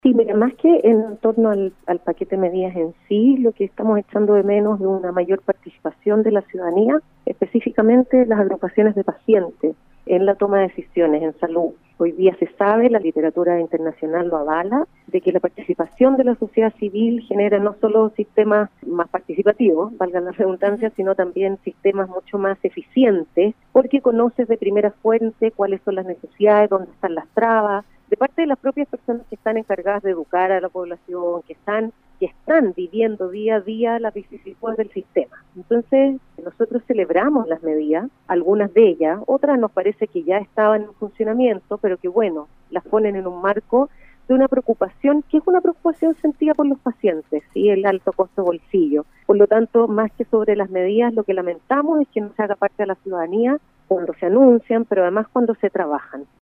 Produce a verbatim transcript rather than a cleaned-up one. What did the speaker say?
Sí, mira, más que en torno al, al paquete de medidas en sí, lo que estamos echando de menos es una mayor participación de la ciudadanía, específicamente las agrupaciones de pacientes, en la toma de decisiones en salud. Hoy día se sabe, la literatura internacional lo avala, de que la participación de la sociedad civil genera no solo sistemas más participativos, valga la redundancia, sino también sistemas mucho más eficientes, porque conoces de primera fuente cuáles son las necesidades, dónde están las trabas, de parte de las propias personas que están encargadas de educar a la población, que están que están viviendo día a día las vicisitudes del sistema. Entonces, nosotros celebramos las medidas, algunas de ellas, otras nos parece que ya estaban en funcionamiento, pero que bueno, las ponen en un marco de una preocupación, que es una preocupación sentida por los pacientes, ¿sí? El alto costo bolsillo. Por lo tanto, más que sobre las medidas, lo que lamentamos es que no se haga parte de la ciudadanía cuando se anuncian, pero además cuando se trabajan.